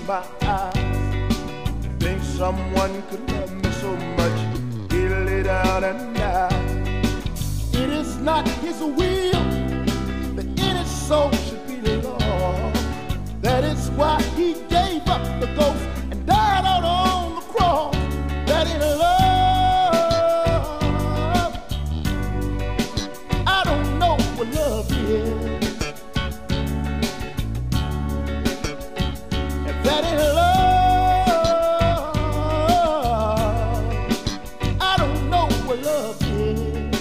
my eyes. Think someone could love me so much, he'd lay down and die. It is not his will that any soul should be lost. That is why he gave up the ghost and died out on the cross. That in love, I don't know what love is. That in love, I don't know what love is.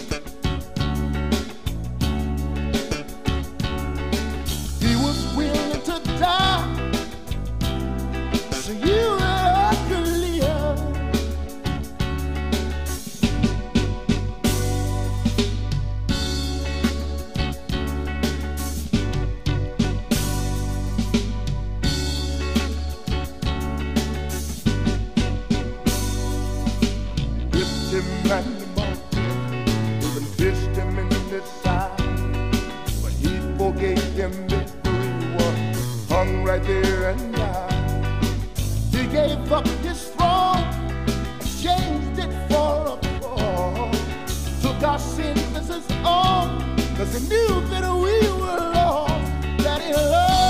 He was willing to die so you and I could live. Him and the mountain, even fished him in the side, but he forgave him before he was hung right there and died. He gave up his throne, changed it for a cross, took our sins as his own, 'cause he knew that we were lost. That in love